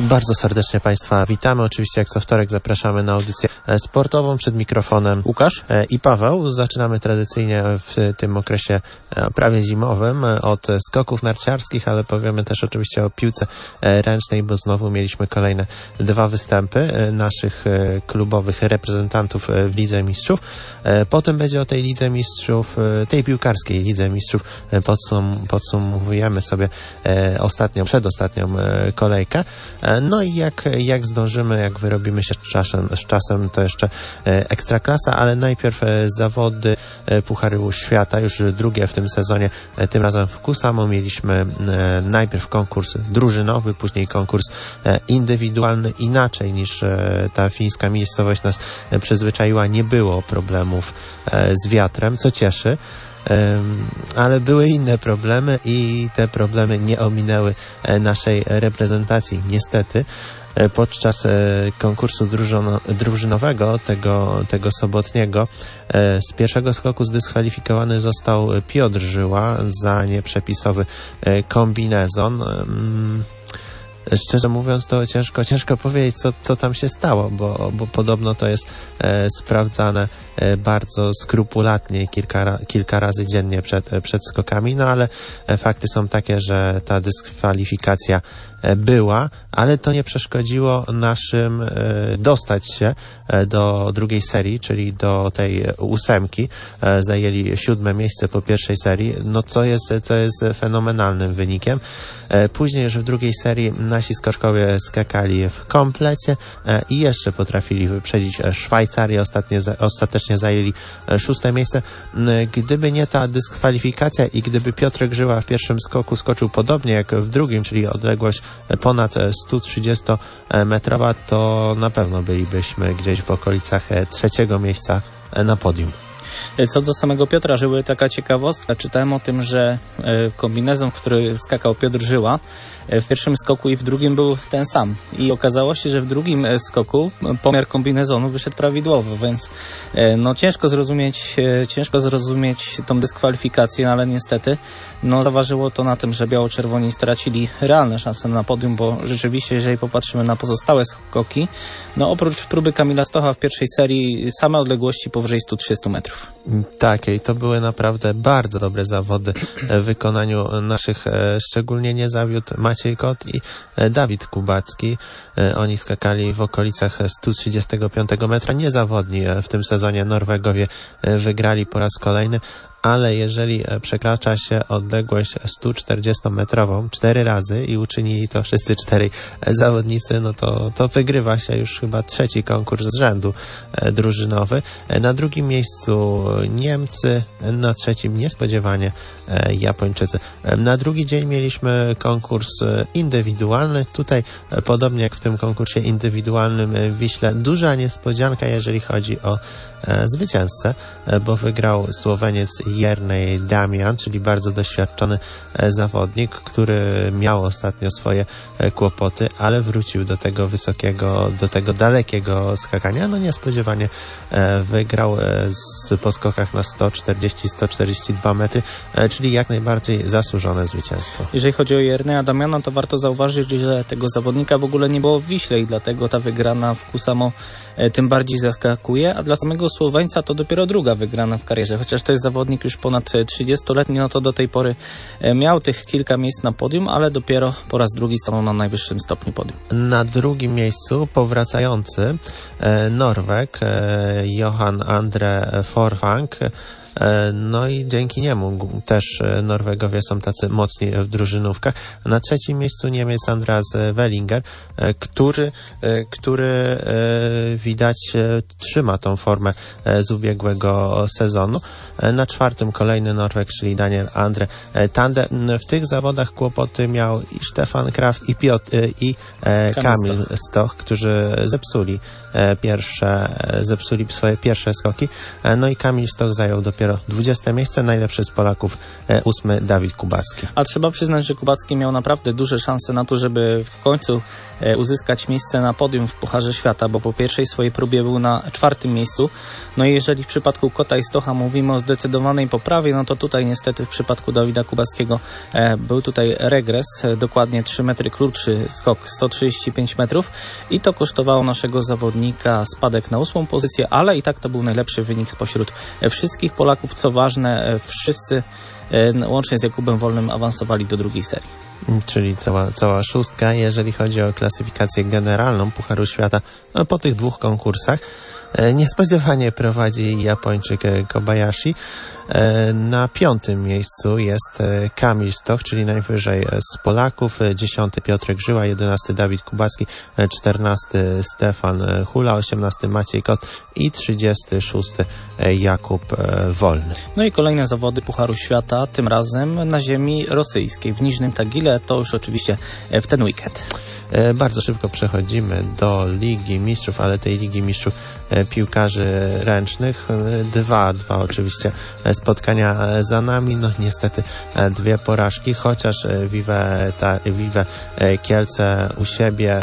Bardzo serdecznie Państwa witamy. Oczywiście jak co wtorek zapraszamy na audycję sportową. Przed mikrofonem Łukasz i Paweł. Zaczynamy tradycyjnie w tym okresie prawie zimowym od skoków narciarskich, ale powiemy też oczywiście o piłce ręcznej, bo znowu mieliśmy kolejne dwa występy naszych klubowych reprezentantów w Lidze Mistrzów. Potem będzie o tej Lidze Mistrzów, tej piłkarskiej Lidze Mistrzów podsumowujemy sobie przedostatnią kolejkę. No i jak zdążymy, jak wyrobimy się z czasem, to jeszcze Ekstraklasa, ale najpierw zawody Pucharu Świata, już drugie w tym sezonie, tym razem w Kusamo. Mieliśmy najpierw konkurs drużynowy, później konkurs indywidualny. Inaczej niż ta fińska miejscowość nas przyzwyczaiła, nie było problemów z wiatrem, co cieszy. Ale były inne problemy i te problemy nie ominęły naszej reprezentacji. Niestety podczas konkursu drużynowego, tego sobotniego, z pierwszego skoku zdyskwalifikowany został Piotr Żyła za nieprzepisowy kombinezon. Szczerze mówiąc, to ciężko powiedzieć, co tam się stało, bo podobno to jest sprawdzane bardzo skrupulatnie kilka razy dziennie przed skokami, no ale fakty są takie, że ta dyskwalifikacja była, ale to nie przeszkodziło naszym dostać się do drugiej serii, czyli do tej 8. Zajęli 7. miejsce po pierwszej serii, no co jest fenomenalnym wynikiem. Później już w drugiej serii nasi skoczkowie skakali w komplecie i jeszcze potrafili wyprzedzić Szwajcarię. Ostatecznie zajęli 6. miejsce. Gdyby nie ta dyskwalifikacja i gdyby Piotrek Żyła w pierwszym skoku skoczył podobnie jak w drugim, czyli odległość ponad 130-metrowa, to na pewno bylibyśmy gdzieś w okolicach 3. miejsca na podium. Co do samego Piotra Żyły, taka ciekawostka. Czytałem o tym, że kombinezon, w który skakał Piotr Żyła, w pierwszym skoku i w drugim był ten sam. I okazało się, że w drugim skoku pomiar kombinezonu wyszedł prawidłowo, więc no ciężko zrozumieć tą dyskwalifikację, no, ale niestety zaważyło to na tym, że biało-czerwoni stracili realne szanse na podium, bo rzeczywiście, jeżeli popatrzymy na pozostałe skoki, no oprócz próby Kamila Stocha w pierwszej serii same odległości powyżej 130 metrów. Tak, i to były naprawdę bardzo dobre zawody w wykonaniu naszych, szczególnie nie zawiódł Maciej Kot i Dawid Kubacki. Oni skakali w okolicach 135 metra. Niezawodni w tym sezonie Norwegowie wygrali po raz kolejny. Ale jeżeli przekracza się odległość 140-metrową 4 razy i uczynili to wszyscy 4 zawodnicy, no to wygrywa się już chyba 3. konkurs z rzędu drużynowy. Na drugim miejscu Niemcy, na 3. niespodziewanie Japończycy. Na drugi dzień mieliśmy konkurs indywidualny. Tutaj, podobnie jak w tym konkursie indywidualnym w Wiśle, duża niespodzianka, jeżeli chodzi o zwycięzcę, bo wygrał Słoweniec Jernej Damian, czyli bardzo doświadczony zawodnik, który miał ostatnio swoje kłopoty, ale wrócił do tego dalekiego skakania. No niespodziewanie wygrał po skokach na 140-142 metry, czyli jak najbardziej zasłużone zwycięstwo. Jeżeli chodzi o Jerneja Damiana, to warto zauważyć, że tego zawodnika w ogóle nie było w Wiśle i dlatego ta wygrana w Kusamo tym bardziej zaskakuje, a dla samego Słoweńca to dopiero druga wygrana w karierze, chociaż to jest zawodnik już ponad 30-letni, no to do tej pory miał tych kilka miejsc na podium, ale dopiero po raz drugi stanął na najwyższym stopniu podium. Na drugim miejscu powracający Norweg Johan Andre Forfang. No i dzięki niemu też Norwegowie są tacy mocni w drużynówkach. Na 3. miejscu Niemiec Andreas Wellinger, który widać trzyma tą formę z ubiegłego sezonu. Na 4. kolejny Norweg, czyli Daniel Andre Tande. W tych zawodach kłopoty miał i Stefan Kraft, i Kamil Stoch, którzy zepsuli swoje pierwsze skoki. No i Kamil Stoch zajął dopiero dopiero 20 miejsce, najlepszy z Polaków 8 Dawid Kubacki. A trzeba przyznać, że Kubacki miał naprawdę duże szanse na to, żeby w końcu uzyskać miejsce na podium w Pucharze Świata, bo po pierwszej swojej próbie był na 4. miejscu. No i jeżeli w przypadku Kota i Stocha mówimy o zdecydowanej poprawie, no to tutaj niestety w przypadku Dawida Kubackiego był tutaj regres, dokładnie 3 metry krótszy skok, 135 metrów i to kosztowało naszego zawodnika spadek na 8. pozycję, ale i tak to był najlepszy wynik spośród wszystkich Polaków. Co ważne, wszyscy łącznie z Jakubem Wolnym awansowali do drugiej serii. Czyli cała szóstka, jeżeli chodzi o klasyfikację generalną Pucharu Świata po tych 2 konkursach. Niespodziewanie prowadzi Japończyk Kobayashi. Na 5. miejscu jest Kamil Stoch, czyli najwyżej z Polaków, 10. Piotrek Żyła, 11. Dawid Kubacki, 14. Stefan Hula, 18. Maciej Kot i 36. Jakub Wolny. No i kolejne zawody Pucharu Świata, tym razem na ziemi rosyjskiej, w Niżnym Tagile, to już oczywiście w ten weekend. Bardzo szybko przechodzimy do Ligi Mistrzów, ale tej Ligi Mistrzów piłkarzy ręcznych. Dwa oczywiście spotkania za nami. No niestety 2 porażki, chociaż Vive Kielce u siebie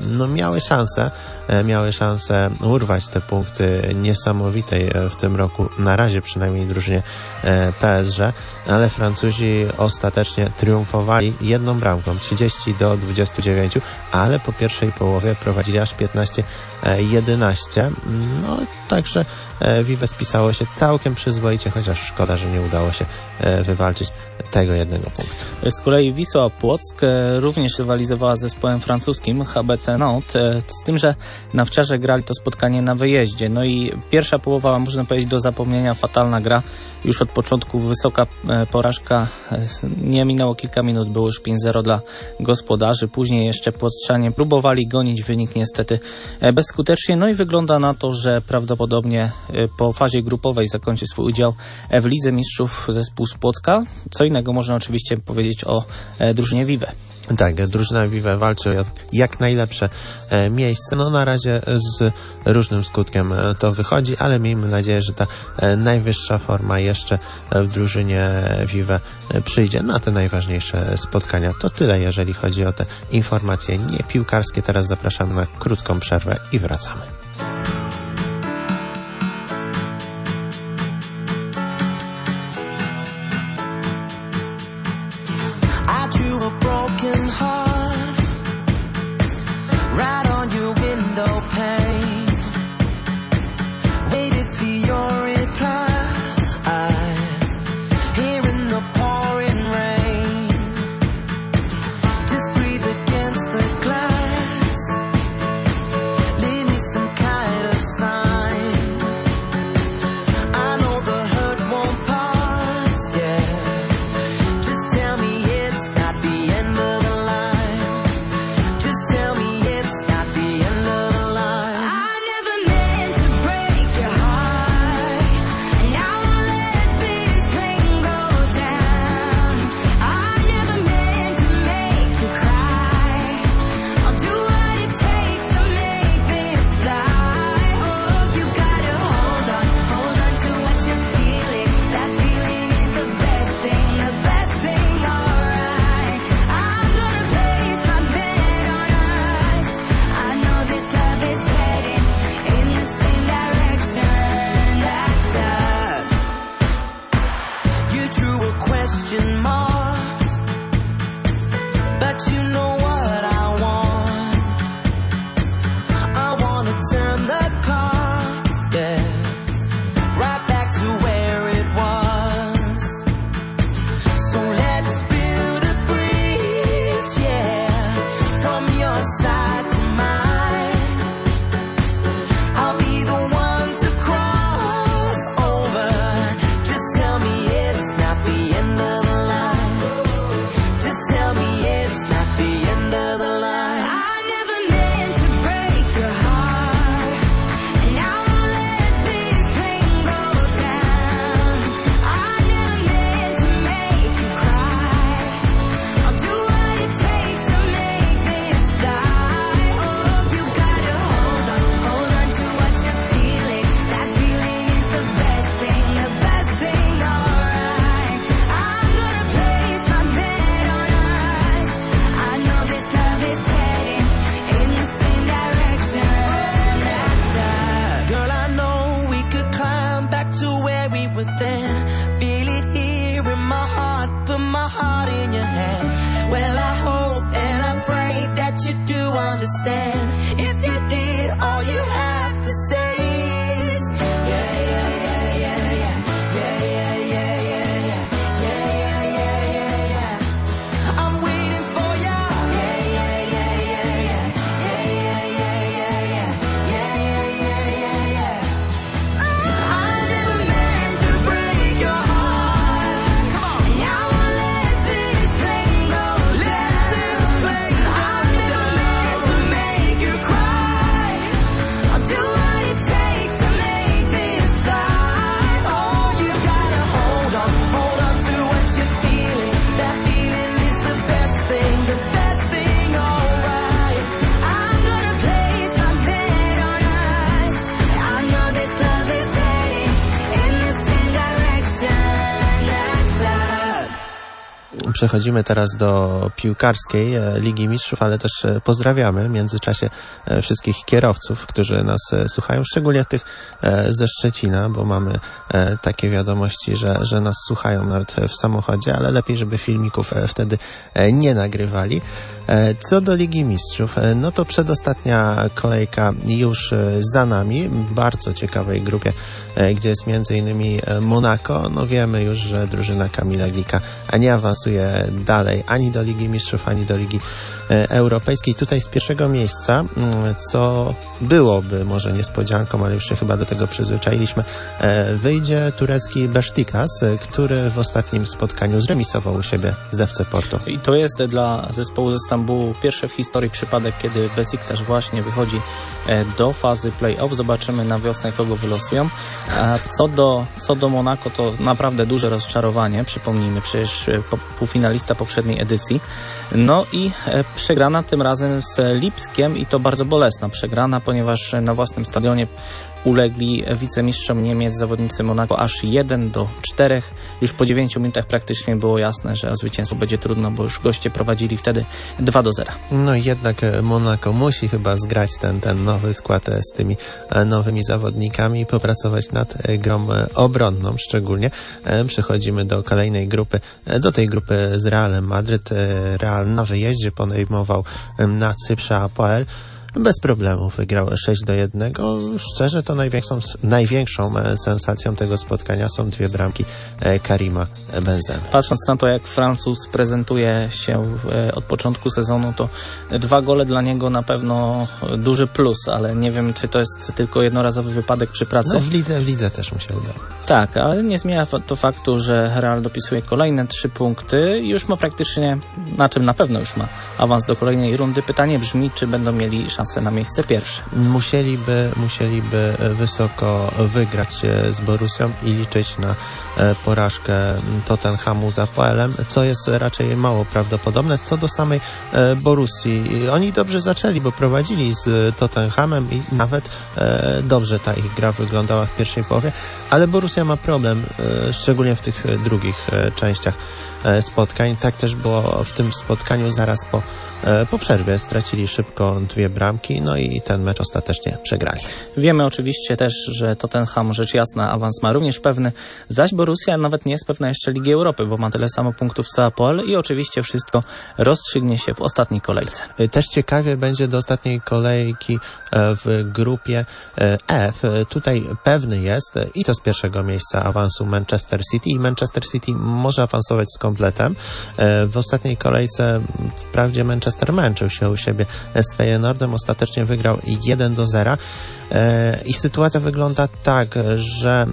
miały szansę urwać te punkty niesamowitej w tym roku, na razie przynajmniej drużynie PSG, ale Francuzi ostatecznie triumfowali 1 bramką, 30-29, ale po pierwszej połowie prowadzili aż 15-11. No także Vive spisało się całkiem przyzwoicie, chociaż szkoda, że nie udało się wywalczyć tego 1 punktu. Z kolei Wisła Płock również rywalizowała z zespołem francuskim HBC Nantes, z tym, że nawciarze grali to spotkanie na wyjeździe. No i pierwsza połowa, można powiedzieć, do zapomnienia, fatalna gra. Już od początku wysoka porażka, nie minęło kilka minut, było już 5-0 dla gospodarzy. Później jeszcze płockczanie próbowali gonić wynik, niestety bezskutecznie. No i wygląda na to, że prawdopodobnie po fazie grupowej zakończy swój udział w Lidze Mistrzów zespół z Płocka. Co innego można oczywiście powiedzieć o drużynie Vive. Tak, drużyna Vive walczy o jak najlepsze miejsce. No na razie z różnym skutkiem to wychodzi, ale miejmy nadzieję, że ta najwyższa forma jeszcze w drużynie Vive przyjdzie na te najważniejsze spotkania. To tyle, jeżeli chodzi o te informacje niepiłkarskie. Teraz zapraszamy na krótką przerwę i wracamy. Przechodzimy teraz do piłkarskiej Ligi Mistrzów, ale też pozdrawiamy w międzyczasie wszystkich kierowców, którzy nas słuchają, szczególnie tych ze Szczecina, bo mamy takie wiadomości, że nas słuchają nawet w samochodzie, ale lepiej, żeby filmików wtedy nie nagrywali. Co do Ligi Mistrzów, no to przedostatnia kolejka już za nami, bardzo ciekawej grupie, gdzie jest m.in. Monako. No wiemy już, że drużyna Kamila Glika nie awansuje dalej ani do Ligi Mistrzów, ani do Ligi Europejskiej. Tutaj z pierwszego miejsca, co byłoby może niespodzianką, ale już się chyba do tego przyzwyczailiśmy, wyjdzie turecki Beşiktaş, który w ostatnim spotkaniu zremisował u siebie z FC Porto. I to jest dla zespołu ze Stambułu pierwszy w historii przypadek, kiedy Beşiktaş właśnie wychodzi do fazy play-off. Zobaczymy na wiosnę, kogo wylosują. A co do Monako, to naprawdę duże rozczarowanie. Przypomnijmy, przecież półfinalista poprzedniej edycji. No i przegrana tym razem z Lipskiem i to bardzo bolesna przegrana, ponieważ na własnym stadionie ulegli wicemistrzom Niemiec zawodnicy Monako aż 1-4. Już po 9 minutach praktycznie było jasne, że o zwycięstwo będzie trudno, bo już goście prowadzili wtedy 2-0. No i jednak Monako musi chyba zgrać ten nowy skład z tymi nowymi zawodnikami i popracować nad grą obronną szczególnie. Przechodzimy do kolejnej grupy, do tej grupy z Realem Madryt. Real na wyjeździe podejmował na Cyprze Apoel. Bez problemu wygrał 6-1. Szczerze to największą sensacją tego spotkania są 2 bramki Karima Benzemy. Patrząc na to, jak Francuz prezentuje się od początku sezonu, to 2 gole dla niego na pewno duży plus, ale nie wiem, czy to jest tylko jednorazowy wypadek przy pracy. No, w lidze też mu się udało. Tak, ale nie zmienia to faktu, że Real dopisuje kolejne 3 punkty i już ma praktycznie, na czym na pewno już ma awans do kolejnej rundy. Pytanie brzmi, czy będą mieli szansę na miejsce pierwsze. Musieliby wysoko wygrać z Borussią i liczyć na porażkę Tottenhamu z Apoelem, co jest raczej mało prawdopodobne. Co do samej Borussii, oni dobrze zaczęli, bo prowadzili z Tottenhamem i nawet dobrze ta ich gra wyglądała w pierwszej połowie, ale Borussia ma problem, szczególnie w tych drugich częściach spotkań. Tak też było w tym spotkaniu zaraz po przerwie. Stracili szybko 2 bramki, no i ten mecz ostatecznie przegrali. Wiemy oczywiście też, że Tottenham, rzecz jasna, awans ma również pewny, zaś Borussia nawet nie jest pewna jeszcze Ligi Europy, bo ma tyle samo punktów co Apoel i oczywiście wszystko rozstrzygnie się w ostatniej kolejce. Też ciekawie będzie do ostatniej kolejki w grupie F. Tutaj pewny jest i to z pierwszego miejsca awansu Manchester City i Manchester City może awansować z kompletem. W ostatniej kolejce wprawdzie Manchester męczył się u siebie z Feyenoordem, ostatecznie wygrał 1-0 i sytuacja wygląda tak, że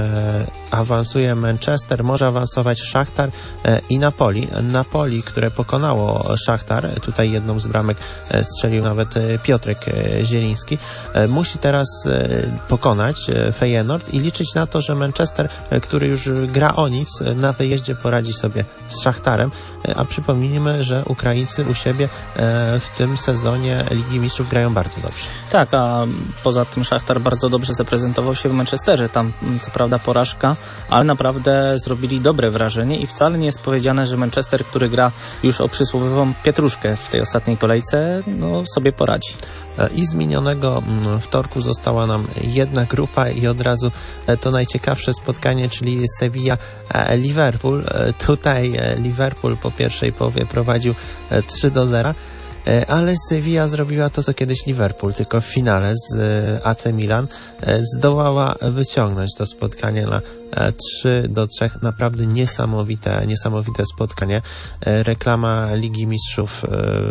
awansuje Manchester, może awansować Szachtar i Napoli, które pokonało Szachtar, tutaj jedną z bramek strzelił nawet Piotrek Zieliński, musi teraz pokonać Feyenoord i liczyć na to, że Manchester, który już gra o nic, na wyjeździe poradzi sobie z Szachtarem, a przypomnijmy, że Ukraińcy u siebie w tym sezonie Ligi Mistrzów grają bardzo dobrze. Tak, a poza tym Szachtar bardzo dobrze zaprezentował się w Manchesterze. Tam co prawda porażka, ale naprawdę zrobili dobre wrażenie i wcale nie jest powiedziane, że Manchester, który gra już o przysłowiową pietruszkę w tej ostatniej kolejce, no sobie poradzi. I z minionego wtorku została nam jedna grupa i od razu to najciekawsze spotkanie, czyli Sevilla-Liverpool. Tutaj Liverpool po pierwszej połowie prowadził 3-0. Ale Sevilla zrobiła to, co kiedyś Liverpool, tylko w finale z AC Milan zdołała wyciągnąć to spotkanie na 3-3. Naprawdę niesamowite spotkanie. Reklama Ligi Mistrzów,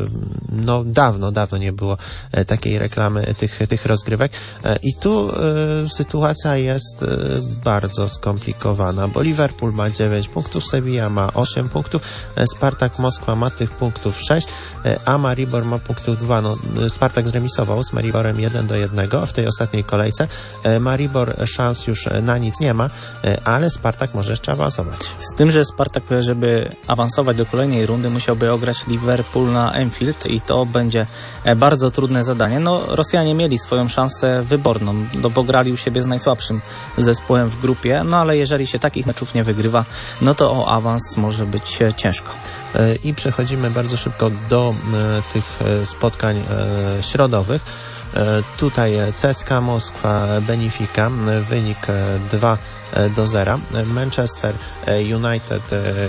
no dawno nie było takiej reklamy tych rozgrywek. I tu sytuacja jest bardzo skomplikowana, bo Liverpool ma 9 punktów, Sevilla ma 8 punktów, Spartak Moskwa ma tych punktów 6, a Maribor ma punktów 2. No, Spartak zremisował z Mariborem 1-1 w tej ostatniej kolejce. Maribor szans już na nic nie ma. ale Spartak może jeszcze awansować. Z tym, że Spartak, żeby awansować do kolejnej rundy, musiałby ograć Liverpool na Anfield i to będzie bardzo trudne zadanie. No, Rosjanie mieli swoją szansę wyborną, bo grali u siebie z najsłabszym zespołem w grupie, no ale jeżeli się takich meczów nie wygrywa, no to o awans może być ciężko. I przechodzimy bardzo szybko do tych spotkań środowych. Tutaj CSKA Moskwa, Benfica, wynik 2-0. Manchester United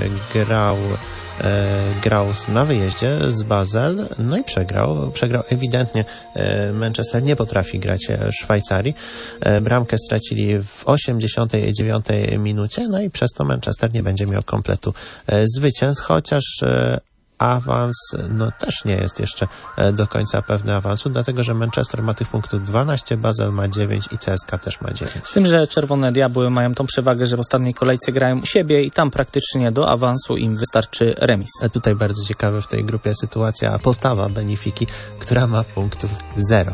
grał na wyjeździe z Basel, no i przegrał. Przegrał ewidentnie. Manchester nie potrafi grać w Szwajcarii. Bramkę stracili w 89 minucie, no i przez to Manchester nie będzie miał kompletu zwycięstw, chociaż awans no też nie jest jeszcze do końca pewny awansu, dlatego że Manchester ma tych punktów 12, Basel ma 9 i CSKA też ma 9. Z tym, że Czerwone Diabły mają tą przewagę, że w ostatniej kolejce grają u siebie i tam praktycznie do awansu im wystarczy remis. A tutaj bardzo ciekawe w tej grupie sytuacja, postawa Benifiki, która ma punktów 0.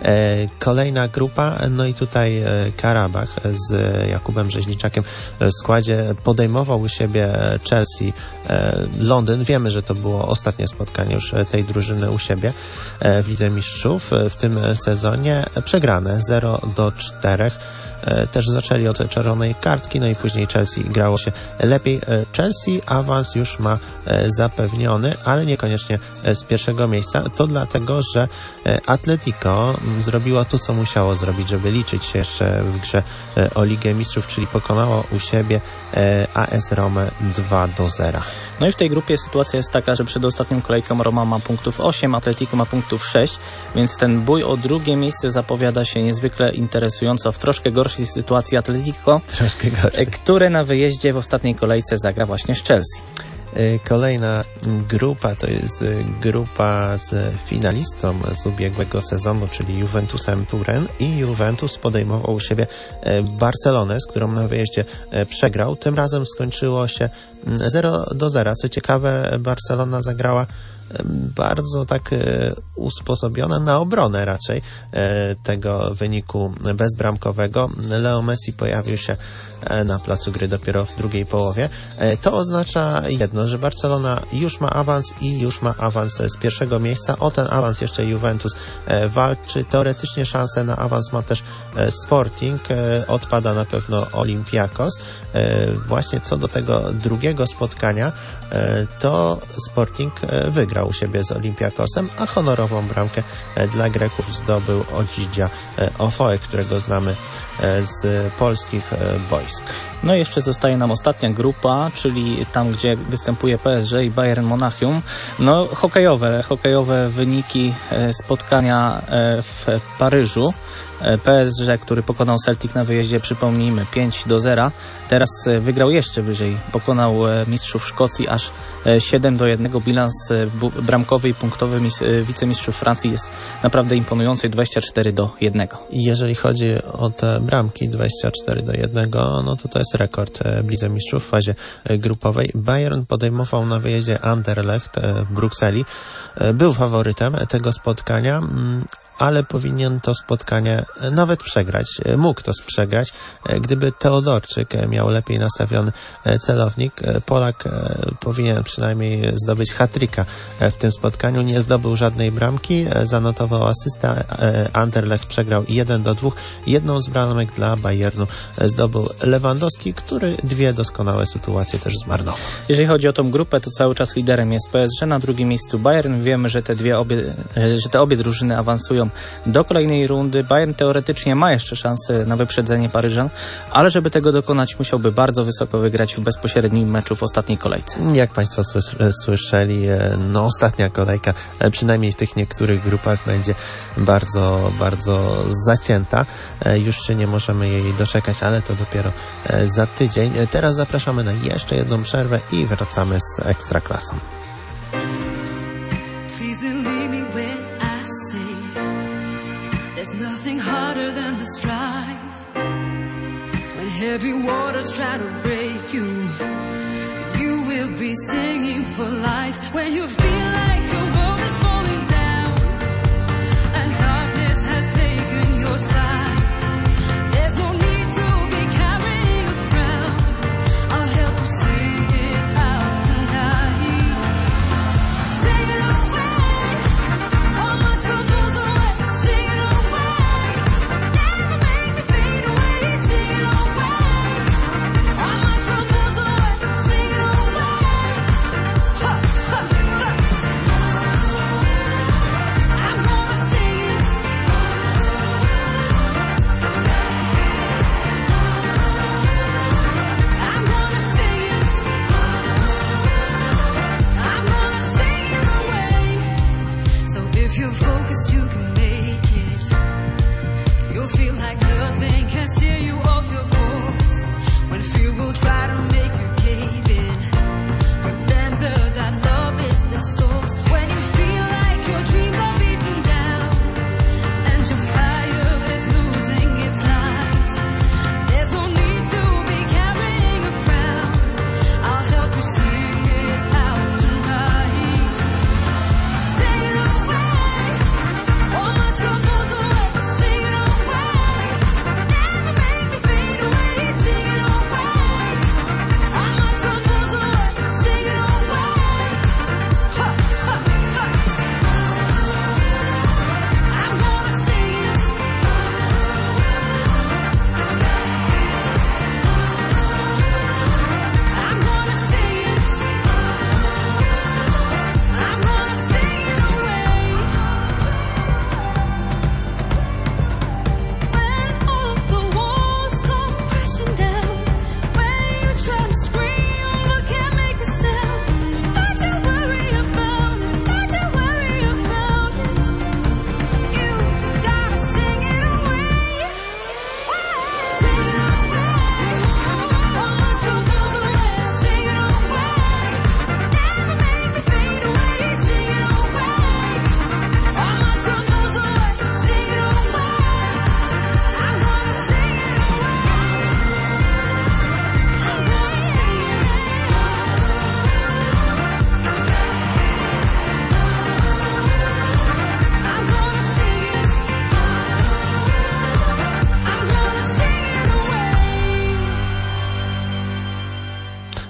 Kolejna grupa, no i tutaj Karabach z Jakubem Rzeźniczakiem w składzie podejmował u siebie Chelsea, Londyn. Wiemy, że to było ostatnie spotkanie już tej drużyny u siebie w Lidze Mistrzów w tym sezonie. Przegrane 0-4. Też zaczęli od czerwonej kartki, no i później Chelsea grało się lepiej. Chelsea awans już ma zapewniony, ale niekoniecznie z pierwszego miejsca. To dlatego, że Atletico zrobiło to, co musiało zrobić, żeby liczyć się jeszcze w grze o Ligę Mistrzów, czyli pokonało u siebie AS Romę 2-0. No i w tej grupie sytuacja jest taka, że przed ostatnią kolejką Roma ma punktów 8, Atletico ma punktów 6, więc ten bój o drugie miejsce zapowiada się niezwykle interesująco w troszkę gorszej sytuacji Atletico, które na wyjeździe w ostatniej kolejce zagra właśnie z Chelsea. Kolejna grupa to jest grupa z finalistą z ubiegłego sezonu, czyli Juventusem Turyn, i Juventus podejmował u siebie Barcelonę, z którą na wyjeździe przegrał. Tym razem skończyło się 0-0. Co ciekawe, Barcelona zagrała bardzo tak usposobiona na obronę raczej tego wyniku bezbramkowego. Leo Messi pojawił się na placu gry dopiero w drugiej połowie. To oznacza jedno, że Barcelona już ma awans i już ma awans z pierwszego miejsca. O ten awans jeszcze Juventus walczy. Teoretycznie szansę na awans ma też Sporting. Odpada na pewno Olympiakos. Właśnie co do tego drugiego spotkania, to Sporting wygrał u siebie z Olympiakosem, a honorową bramkę dla Greków zdobył Odzidzia Ofoe, którego znamy z polskich boisk. No i jeszcze zostaje nam ostatnia grupa, czyli tam, gdzie występuje PSG i Bayern Monachium. No hokejowe wyniki spotkania w Paryżu. PSG, który pokonał Celtic na wyjeździe, przypomnijmy, 5-0. Teraz wygrał jeszcze wyżej. Pokonał mistrzów Szkocji aż 7-1. Bilans bramkowy i punktowy wicemistrzów Francji jest naprawdę imponujący, 24-1. Jeżeli chodzi o te bramki 24-1, no to jest rekord w Lidze Mistrzów w fazie grupowej. Bayern podejmował na wyjeździe Anderlecht w Brukseli. Był faworytem tego spotkania, ale powinien to spotkanie nawet przegrać. Mógł to przegrać, gdyby Teodorczyk miał lepiej nastawiony celownik. Polak powinien przynajmniej zdobyć hat-tricka w tym spotkaniu. Nie zdobył żadnej bramki, zanotował asystę. Anderlecht przegrał 1-2. Jedną z bramek dla Bayernu zdobył Lewandowski, który dwie doskonałe sytuacje też zmarnował. Jeżeli chodzi o tą grupę, to cały czas liderem jest PSG, na drugim miejscu Bayern. Wiemy, że te obie drużyny awansują do kolejnej rundy. Bayern teoretycznie ma jeszcze szansę na wyprzedzenie Paryżan, ale żeby tego dokonać, musiałby bardzo wysoko wygrać w bezpośrednim meczu w ostatniej kolejce. Jak Państwo słyszeli, no ostatnia kolejka, przynajmniej w tych niektórych grupach, będzie bardzo, bardzo zacięta. Już się nie możemy jej doczekać, ale to dopiero za tydzień. Teraz zapraszamy na jeszcze jedną przerwę i wracamy z Ekstraklasą. There's nothing harder than the strife. When heavy waters try to break you, you will be singing for life. When you feel like your world is falling down and darkness has taken your sight, there's no need to be carrying a frown.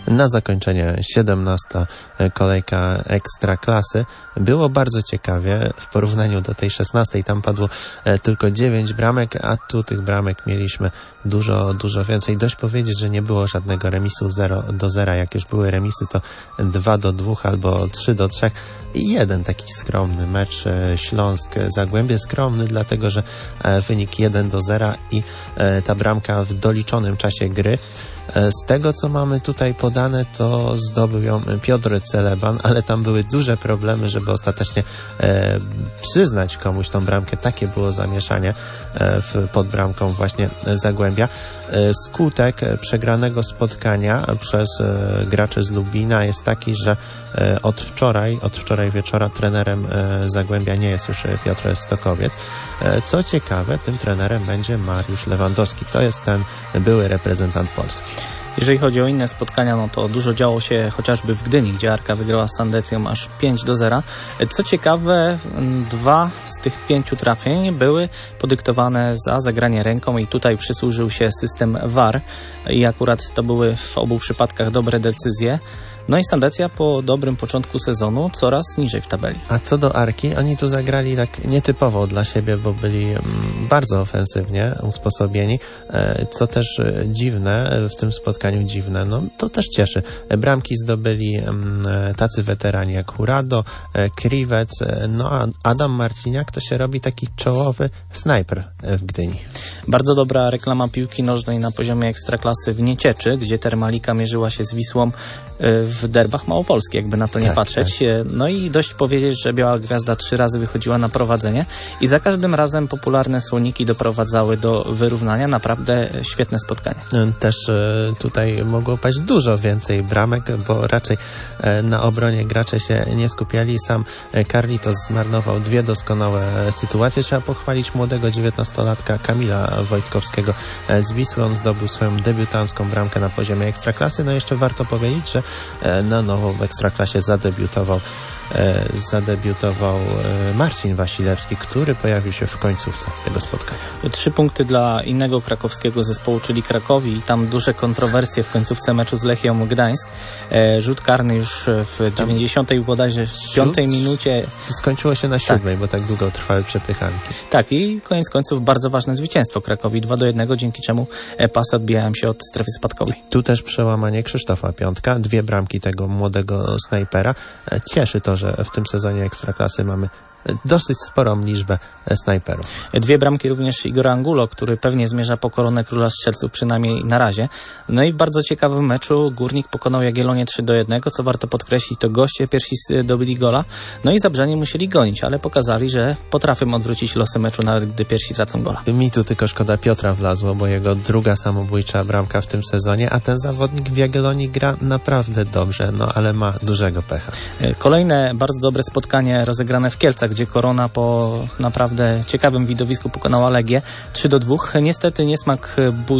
Na zakończenie 17. kolejka Ekstraklasy. Było bardzo ciekawie w porównaniu do tej 16. Tam padło tylko 9 bramek, a tu tych bramek mieliśmy dużo więcej. Dość powiedzieć, że nie było żadnego remisu 0-0. Jak już były remisy, to 2-2 albo 3-3. I jeden taki skromny mecz Śląsk-Zagłębie. Skromny, dlatego że wynik 1-0 i ta bramka w doliczonym czasie gry. Z tego, co mamy tutaj podane, to zdobył ją Piotr Celeban, ale tam były duże problemy, żeby ostatecznie przyznać komuś tą bramkę. Takie było zamieszanie pod bramką właśnie Zagłębia. Skutek przegranego spotkania przez graczy z Lubina jest taki, że od wczoraj wieczora trenerem Zagłębia nie jest już Piotr Stokowiec. Co ciekawe, tym trenerem będzie Mariusz Lewandowski. To jest ten były reprezentant Polski. Jeżeli chodzi o inne spotkania, no to dużo działo się chociażby w Gdyni, gdzie Arka wygrała z Sandecją aż 5-0. Co ciekawe, 2 z tych 5 trafień były podyktowane za zagranie ręką i tutaj przysłużył się system VAR i akurat to były w obu przypadkach dobre decyzje. No i Sandecja po dobrym początku sezonu coraz niżej w tabeli. A co do Arki, oni tu zagrali tak nietypowo dla siebie, bo byli bardzo ofensywnie usposobieni, co też dziwne, w tym spotkaniu dziwne, no to też cieszy. Bramki zdobyli tacy weterani jak Hurado, Kriwec, no a Adam Marciniak to się robi taki czołowy snajper w Gdyni. Bardzo dobra reklama piłki nożnej na poziomie Ekstraklasy w Niecieczy, gdzie Termalika mierzyła się z Wisłą w derbach małopolskich, jakby na to nie patrzeć. Tak. No i dość powiedzieć, że Biała Gwiazda 3 razy wychodziła na prowadzenie i za każdym razem popularne Słoniki doprowadzały do wyrównania. Naprawdę świetne spotkanie. Też tutaj mogło paść dużo więcej bramek, bo raczej na obronie gracze się nie skupiali. Sam Carlitos zmarnował 2 doskonałe sytuacje. Trzeba pochwalić młodego 19-latka Kamila Wojtkowskiego z Wisły. On zdobył swoją debiutancką bramkę na poziomie Ekstraklasy. No jeszcze warto powiedzieć, że na nowo w Ekstraklasie zadebiutował Marcin Wasilewski, który pojawił się w końcówce tego spotkania. 3 punkty dla innego krakowskiego zespołu, czyli Krakowi i tam duże kontrowersje w końcówce meczu z Lechią Gdańsk. Rzut karny już w 90 bodajże 5 minucie. Skończyło się na 7, bo tak długo trwały przepychanki. Tak i koniec końców bardzo ważne zwycięstwo Krakowi 2-1, dzięki czemu pasy odbijają się od strefy spadkowej. Tu też przełamanie Krzysztofa Piątka, 2 bramki tego młodego snajpera. Cieszy to, że w tym sezonie Ekstraklasy mamy dosyć sporą liczbę snajperów. 2 bramki również Igora Angulo, który pewnie zmierza po koronę króla strzelców, przynajmniej na razie. No i w bardzo ciekawym meczu Górnik pokonał Jagiellonię 3-1, co warto podkreślić, to goście pierwsi dobili gola. No i Zabrzanie musieli gonić, ale pokazali, że potrafią odwrócić losy meczu, nawet gdy pierwsi tracą gola. Mi tu tylko szkoda Piotra Wlazło, bo jego druga samobójcza bramka w tym sezonie, a ten zawodnik w Jagiellonii gra naprawdę dobrze, no ale ma dużego pecha. Kolejne bardzo dobre spotkanie rozegrane w Kielcach, gdzie Korona po naprawdę ciekawym widowisku pokonała Legię 3-2. Niestety niesmak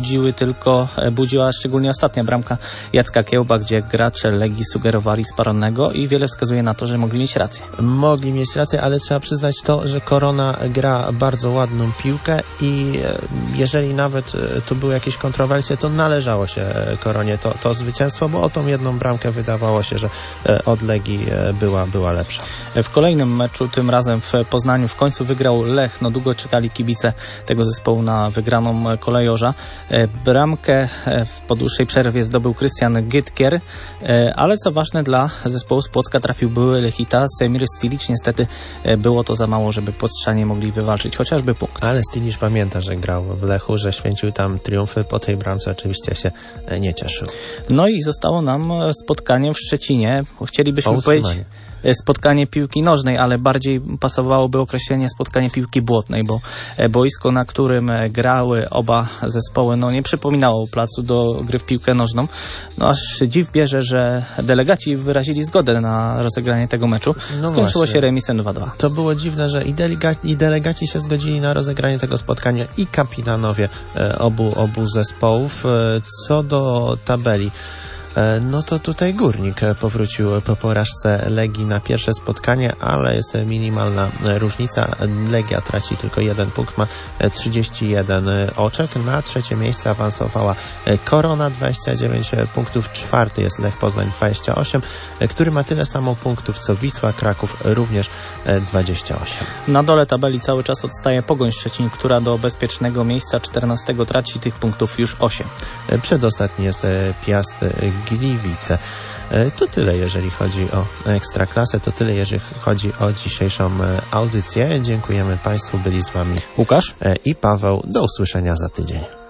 budziła szczególnie ostatnia bramka Jacka Kiełba, gdzie gracze Legii sugerowali sparonnego i wiele wskazuje na to, że mogli mieć rację. Mogli mieć rację, ale trzeba przyznać to, że Korona gra bardzo ładną piłkę i jeżeli nawet tu były jakieś kontrowersje, to należało się Koronie to zwycięstwo, bo o tą jedną bramkę wydawało się, że od Legii była lepsza. W kolejnym meczu, tym razem w Poznaniu, w końcu wygrał Lech. No długo czekali kibice tego zespołu na wygraną kolejorza. Bramkę po dłuższej przerwie zdobył Krystian Gytkier, ale co ważne, dla zespołu z Płocka trafił były Lechita Semir Stilic. Niestety było to za mało, żeby płockczanie mogli wywalczyć chociażby punkt. Ale Stilic pamięta, że grał w Lechu, że święcił tam triumfy. Po tej bramce oczywiście się nie cieszył. No i zostało nam spotkanie w Szczecinie. Chcielibyśmy powiedzieć spotkanie piłki nożnej, ale bardziej pasowałoby określenie spotkanie piłki błotnej, bo boisko, na którym grały oba zespoły, no nie przypominało placu do gry w piłkę nożną. No aż dziw bierze, że delegaci wyrazili zgodę na rozegranie tego meczu. Skończyło się remisem 2-2. To było dziwne, że i delegaci się zgodzili na rozegranie tego spotkania i kapitanowie obu zespołów. Co do tabeli, No to tutaj Górnik powrócił po porażce Legii na pierwsze spotkanie, ale jest minimalna różnica. Legia traci tylko 1 punkt, ma 31 oczek. Na trzecie miejsce awansowała Korona, 29 punktów. Czwarty jest Lech Poznań, 28, który ma tyle samo punktów co Wisła Kraków, również 28. Na dole tabeli cały czas odstaje Pogoń Szczecin, która do bezpiecznego miejsca 14 traci tych punktów już 8. Przedostatni jest Piast Gliwice. To tyle, jeżeli chodzi o Ekstraklasę, to tyle, jeżeli chodzi o dzisiejszą audycję. Dziękujemy Państwu, byli z Wami Łukasz i Paweł. Do usłyszenia za tydzień.